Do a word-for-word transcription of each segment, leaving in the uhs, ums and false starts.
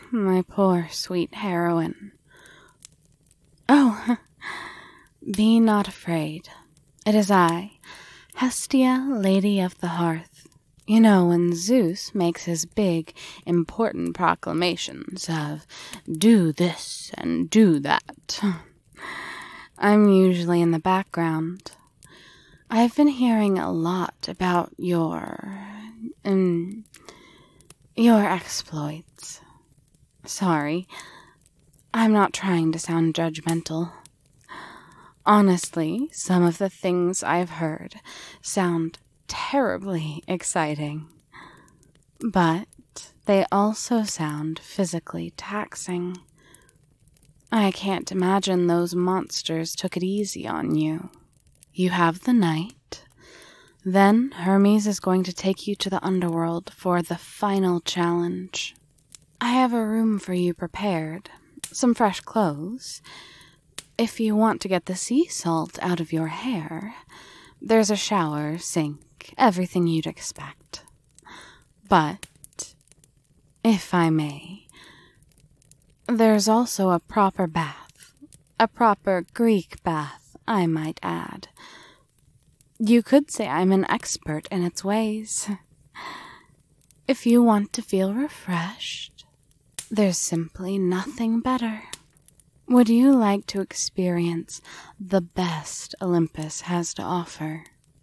my poor sweet heroine. Oh, be not afraid. It is I, Hestia, Lady of the Hearth. You know, when Zeus makes his big, important proclamations of, do this and do that, I'm usually in the background. I've been hearing a lot about your, um, your exploits. Sorry, I'm not trying to sound judgmental. Honestly, some of the things I've heard sound terribly exciting, but they also sound physically taxing. I can't imagine those monsters took it easy on you. You have the night. Then Hermes is going to take you to the underworld for the final challenge. I have a room for you prepared, some fresh clothes. If you want to get the sea salt out of your hair, there's a shower, sink, everything you'd expect. But, if I may, there's also a proper bath, a proper Greek bath, I might add. You could say I'm an expert in its ways. If you want to feel refreshed, there's simply nothing better. Would you like to experience the best Olympus has to offer?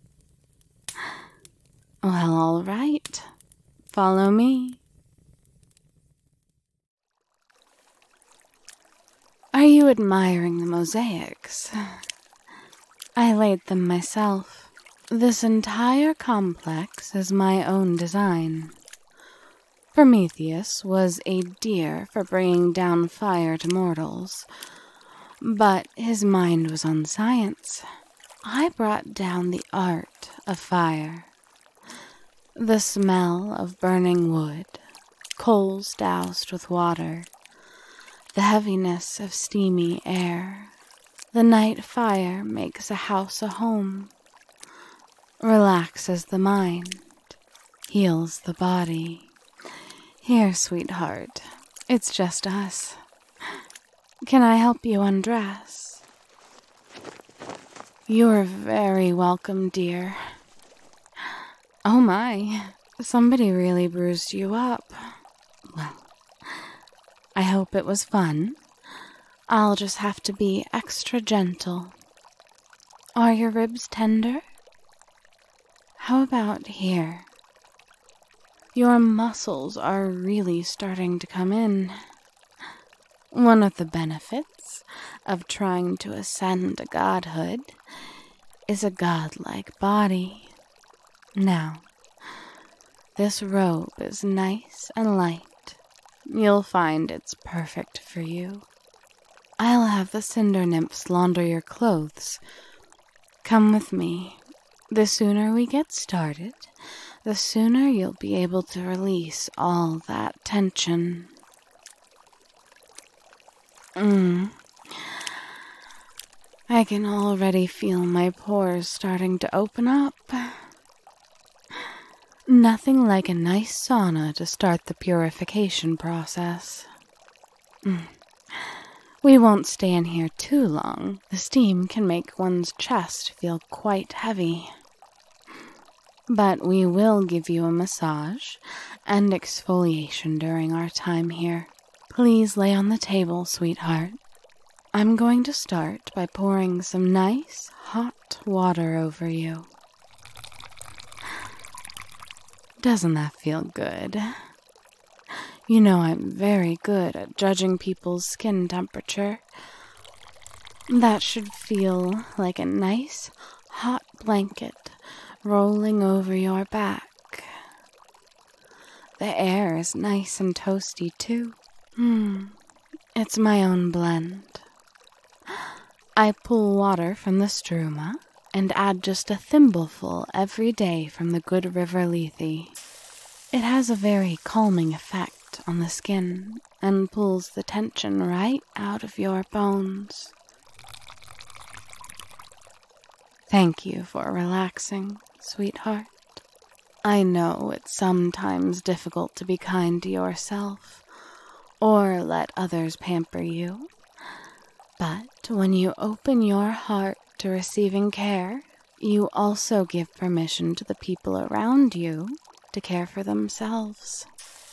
Well, all right. Follow me. Are you admiring the mosaics? I laid them myself. This entire complex is my own design. Prometheus was a deer for bringing down fire to mortals, but his mind was on science. I brought down the art of fire. The smell of burning wood, coals doused with water, the heaviness of steamy air. The night fire makes a house a home, relaxes the mind, heals the body. Here, sweetheart, it's just us. Can I help you undress? You're very welcome, dear. Oh my, somebody really bruised you up. Well, I hope it was fun. I'll just have to be extra gentle. Are your ribs tender? How about here? Your muscles are really starting to come in. One of the benefits of trying to ascend to godhood is a godlike body. Now, this robe is nice and light. You'll find it's perfect for you. I'll have the cinder nymphs launder your clothes. Come with me. The sooner we get started, the sooner you'll be able to release all that tension. Mm. I can already feel my pores starting to open up. Nothing like a nice sauna to start the purification process. Mm. We won't stay in here too long. The steam can make one's chest feel quite heavy. But we will give you a massage and exfoliation during our time here. Please lay on the table, sweetheart. I'm going to start by pouring some nice, hot water over you. Doesn't that feel good? You know I'm very good at judging people's skin temperature. That should feel like a nice, hot blanket rolling over your back. The air is nice and toasty, too. Hmm, it's my own blend. I pull water from the struma and add just a thimbleful every day from the good river Lethe. It has a very calming effect on the skin and pulls the tension right out of your bones. Thank you for relaxing, sweetheart. I know it's sometimes difficult to be kind to yourself, or let others pamper you. But when you open your heart to receiving care, you also give permission to the people around you to care for themselves.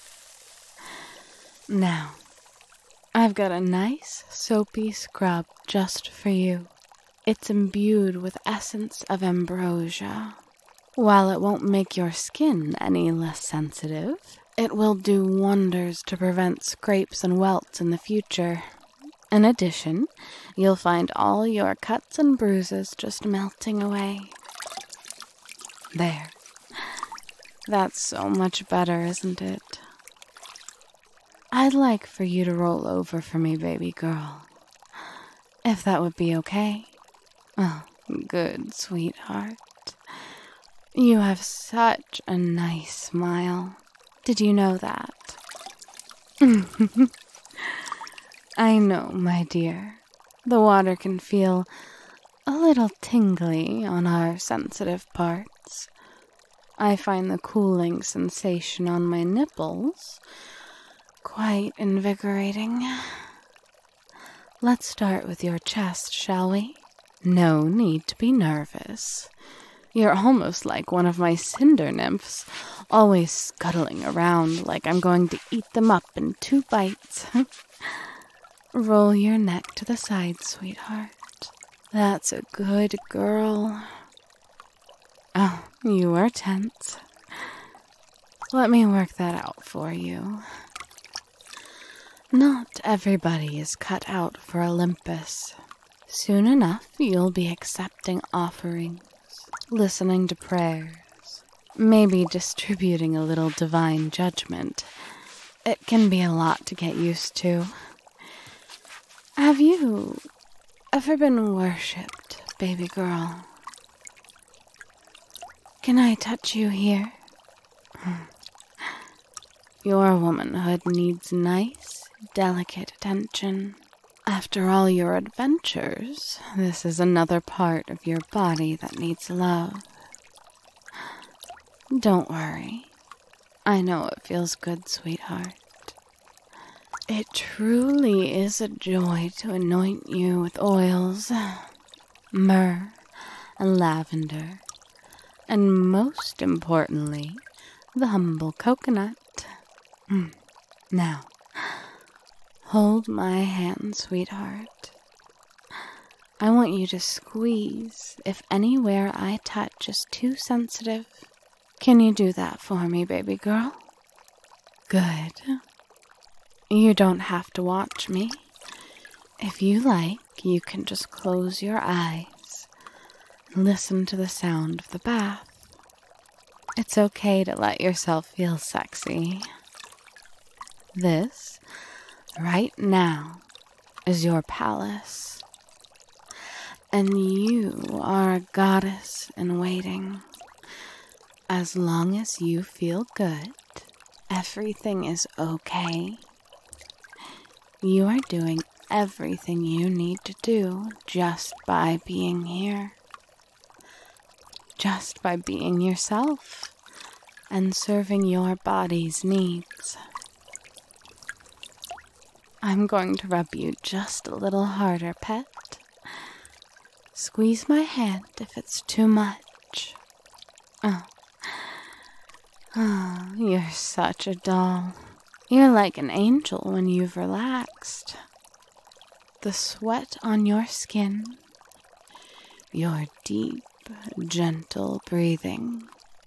Now, I've got a nice soapy scrub just for you. It's imbued with essence of ambrosia. While it won't make your skin any less sensitive, it will do wonders to prevent scrapes and welts in the future. In addition, you'll find all your cuts and bruises just melting away. There. That's so much better, isn't it? I'd like for you to roll over for me, baby girl. If that would be okay. Oh, good, sweetheart. You have such a nice smile. Did you know that? I know, my dear. The water can feel a little tingly on our sensitive parts. I find the cooling sensation on my nipples quite invigorating. Let's start with your chest, shall we? No need to be nervous. You're almost like one of my cinder nymphs, always scuttling around like I'm going to eat them up in two bites. Roll your neck to the side, sweetheart. That's a good girl. Oh, you are tense. Let me work that out for you. Not everybody is cut out for Olympus. Soon enough, you'll be accepting offerings, listening to prayers, maybe distributing a little divine judgment. It can be a lot to get used to. Have you ever been worshipped, baby girl? Can I touch you here? Your womanhood needs nice, delicate attention. After all your adventures, this is another part of your body that needs love. Don't worry. I know it feels good, sweetheart. It truly is a joy to anoint you with oils, myrrh, and lavender, and most importantly, the humble coconut. Now, hold my hand, sweetheart. I want you to squeeze if anywhere I touch is too sensitive. Can you do that for me, baby girl? Good. You don't have to watch me. If you like, you can just close your eyes and listen to the sound of the bath. It's okay to let yourself feel sexy. This, right now, is your palace. And you are a goddess in waiting. As long as you feel good, everything is okay. You are doing everything you need to do just by being here. Just by being yourself and serving your body's needs. I'm going to rub you just a little harder, pet. Squeeze my hand if it's too much. Oh. Oh, you're such a doll. You're like an angel when you've relaxed. The sweat on your skin, your deep, gentle breathing.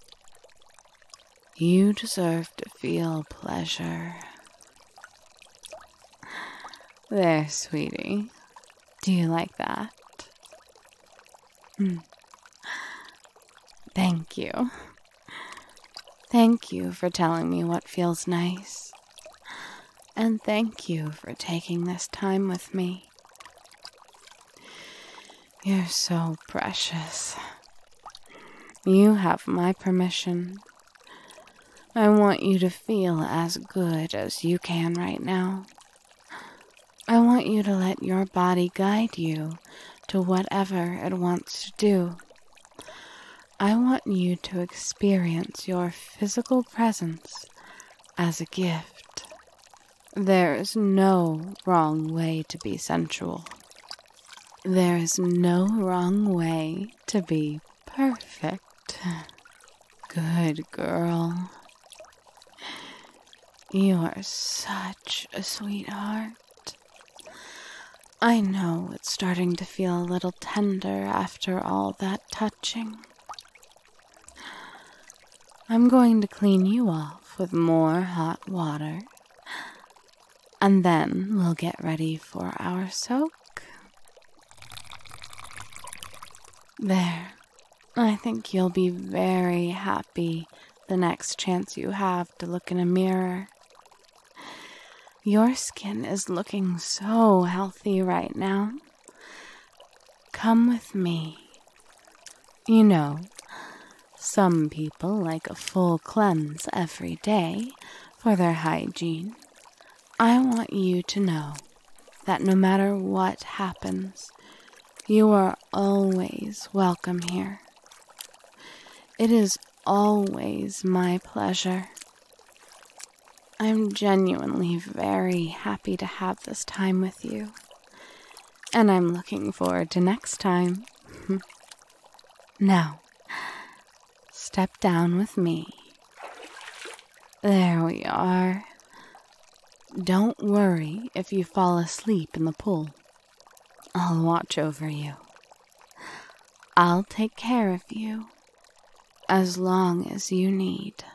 You deserve to feel pleasure. There, sweetie. Do you like that? Hmm. Thank you. Thank you for telling me what feels nice. And thank you for taking this time with me. You're so precious. You have my permission. I want you to feel as good as you can right now. I want you to let your body guide you to whatever it wants to do. I want you to experience your physical presence as a gift. There's no wrong way to be sensual. There's no wrong way to be perfect. Good girl. You are such a sweetheart. I know it's starting to feel a little tender after all that touching. I'm going to clean you off with more hot water, and then we'll get ready for our soak. There. I think you'll be very happy the next chance you have to look in a mirror. Your skin is looking so healthy right now. Come with me. You know, some people like a full cleanse every day for their hygiene. I want you to know that no matter what happens, you are always welcome here. It is always my pleasure. I'm genuinely very happy to have this time with you, and I'm looking forward to next time. Now, step down with me. There we are. Don't worry if you fall asleep in the pool. I'll watch over you. I'll take care of you as long as you need.